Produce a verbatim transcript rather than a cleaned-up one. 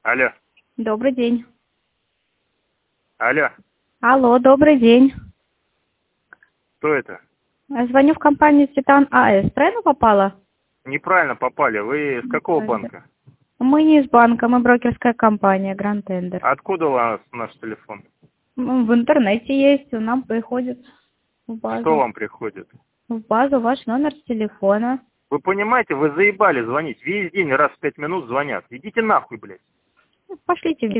Алло. Добрый день. Алло. Алло, добрый день. Кто это? Звоню в компанию Титан АЭС. Правильно попала? Неправильно попали. Вы с какого банка? Мы не из банка, мы брокерская компания Grand Tender. Откуда у вас наш телефон? В интернете есть, нам приходит в базу. Что вам приходит? В базу ваш номер телефона. Вы понимаете, вы заебали звонить. Весь день раз в пять минут звонят. Идите нахуй, блядь. Пошлите.